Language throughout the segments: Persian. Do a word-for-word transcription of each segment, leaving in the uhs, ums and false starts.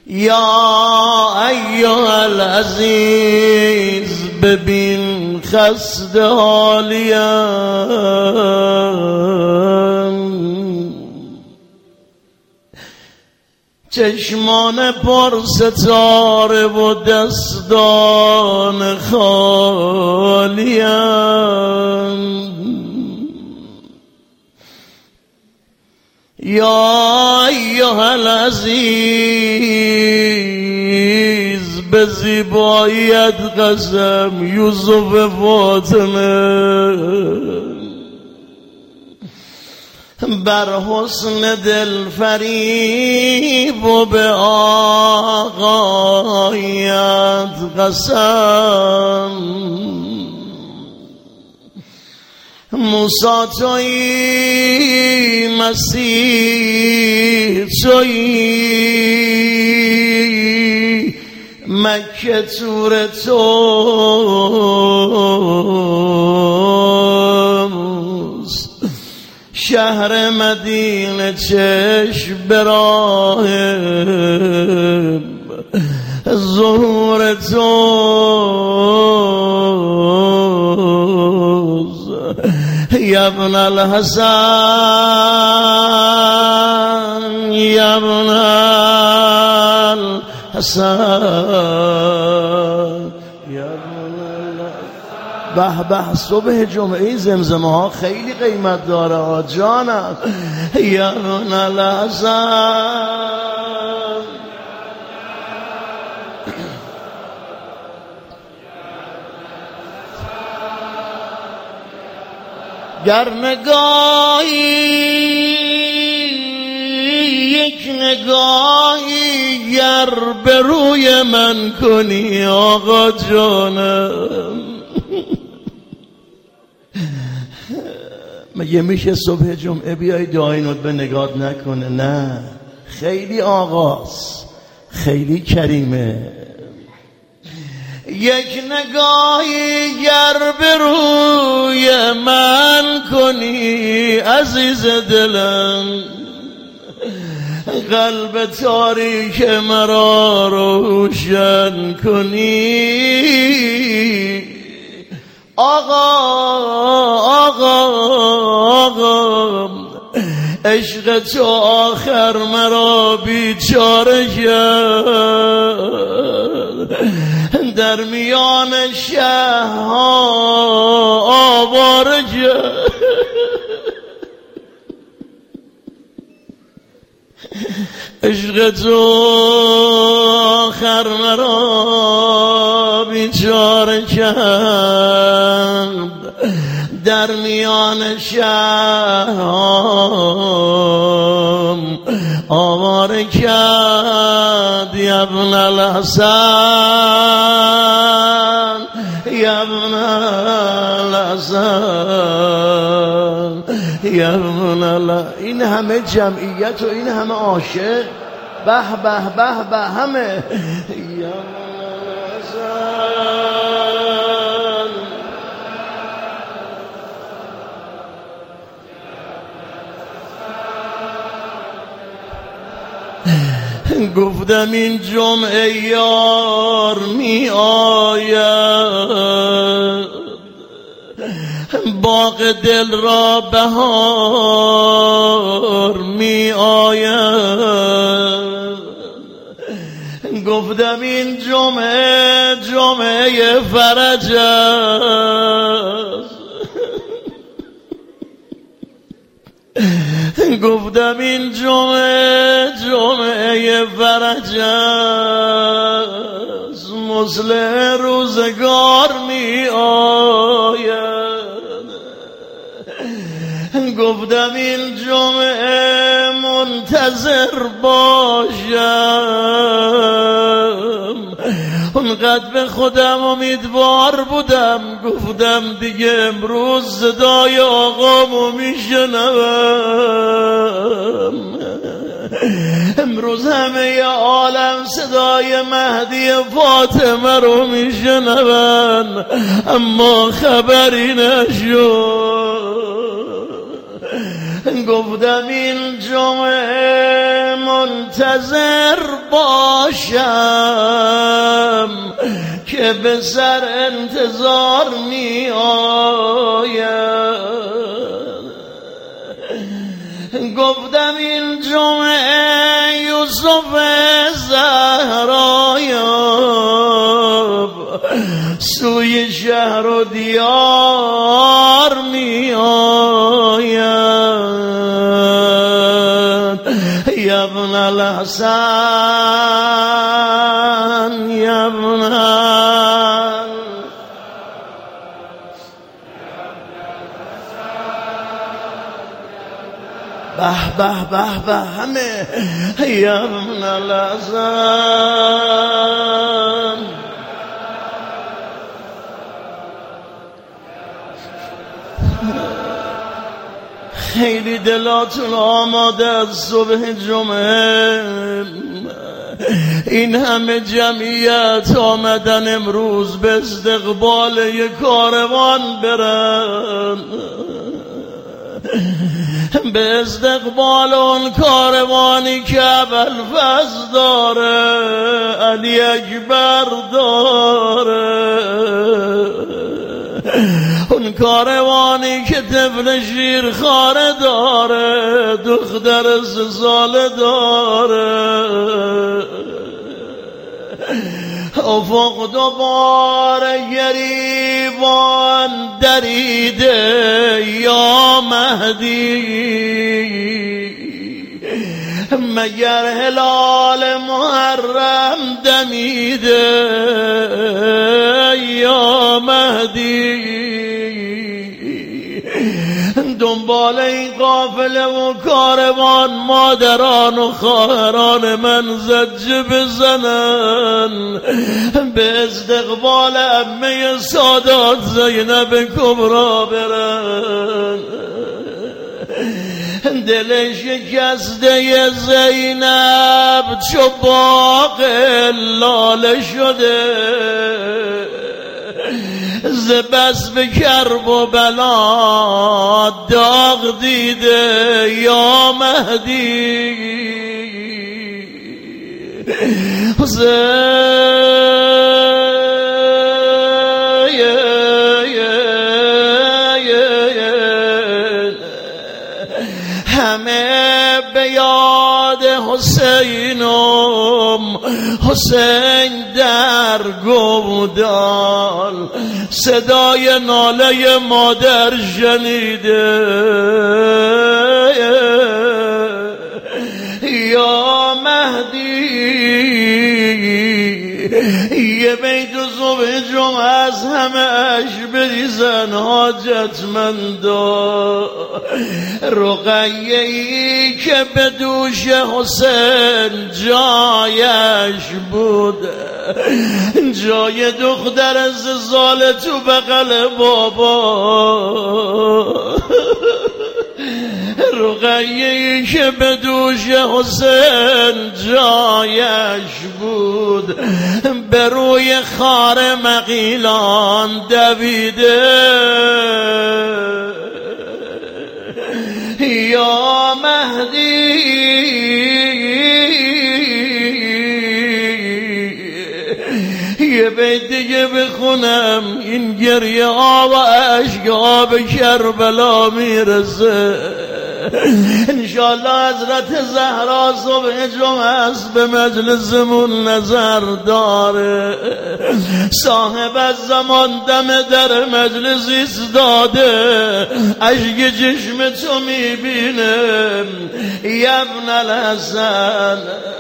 یا ایها العزیز ببین خسته حالیم، چشمان پر ستاره و دستان خالیم. یا ایها العزیز به زیباییت قسم یوسف فاطمه، بر حسن دل فریب و به آقایت قسم. موسی تویی، مسیح تویی، مکه طور توست، شهر مدینه چشم به راه ظهور توست. یا ابن الحسن، یا ابن الحسن، یا ابن الحسن. به به، صبح جمعه زمزمه ها خیلی قیمت داره ها جانم. یا ابن الحسن، گر نگاهی یک نگاهی گر به روی من کنی آقا جانم. مگه میشه صبح جمعه بیای دعای ندبه نگات نکنه؟ نه، خیلی آقاست، خیلی کریمه. یک نگاهی گر به روی من کنی عزیز دلم، قلب تاریک مرا روشن کنی. آقا آقا آقا، عشق تو آخر مرا بیچاره کرد، در میان شهرها آواره کرد. عشق تو آخر مرا بیچاره کرد، در میان شهرها آواره کرد. یا ابن الحسن، یا ابن الحسن، یا ابن الحسن. این همه جمعیت و این همه عاشق، به به به به همه. یا ابن الحسن، گفتم این جمعه یار می آید، باغ دل را بهار می آید. گفتم این جمعه جمعه فرج است، گفتم این جمعه جمعه فرج است، مصلح روزگار می آید. گفتم این جمعه منتظر باشم، اونقدر به خودم امیدوار بودم، گفتم دیگه امروز صدای آقامو میشنوم. امروز همه عالم صدای مهدی فاطمه رو میشنون، اما خبری نشد. گفتم این جمعه منتظر باشم که به سر انتظار می آید. گفتم این جمعه یوسف زهرایاب سوی شهر و دیار می آید. یا ابن الحسن یا ابن به به به به همه یا ابن الحسن. خیلی دلاتون آماده از صبح جمعه، این همه جمعیت آمدن امروز به استقبال یک کاروان برن، به استقبال اون کاروانی که ابوالفضل داره، علی اکبر داره، اون کاروانی که طفل شیرخواره داره، دختر سه ساله داره. افق دوباره گریبان دریده یا مهدی، مگر هلال محرم دمیده یا مهدی. دنبال این قافله و کاروان مادران و خواهران من زجه بزنن، به استقبال عمه سادات زینب کبرا برن. دل شکسته زینب چو باغ لاله شده، ز بس به کرب و بلا داغ دیده یا مهدی. همه به یاد حسینم، حسین در گودال صدای ناله مادر شنیده یا مهدی. یه بیت صبح جمعه از همه اش بریزن حاجتمندا، رقیه‌ای که به دوش حسین جایش بود، جای دختر زال تو بغل بابا، رقیه‌ای که به دوش حسین جایش بود، به روی خار مغیلان دویده یا مهدی. یه بیت دیگه بخونم، این گریه ها و عشق ها به کربلا میرسه. انشاءالله حضرت زهرا صبح جمعه است به مجلسمون نظر داره، صاحب از زمان دم در مجلس ایستاده، اشک چشم تو میبینه. یا ابن الحسن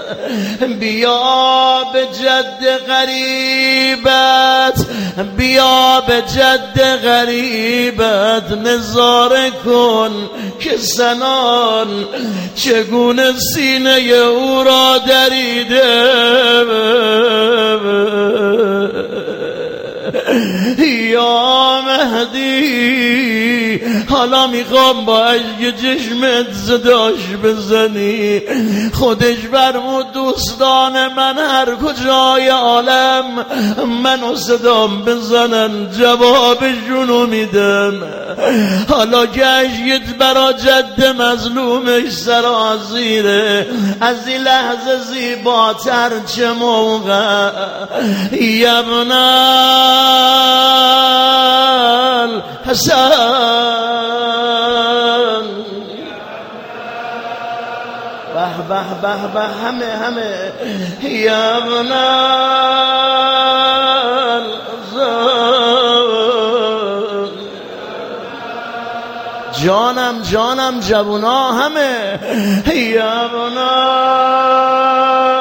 بیا به جد غریبت، بیا به جد غریبت نظاره کن که سنان چگونه سینه او را دریده. یا مهدی بگیری، حالا میخوام با اشک چشمت صداش بزنی. خودش فرمود دوستان من هر کجای عالم منو صدام بزنن جوابشونو میدم. حالا که اشکت برا جد مظلومش سرازیره، از این لحظه زیباتر چه موقع یبنال حسن. به به به به همه همه یبنال جانم جانم جوونا همه یبنال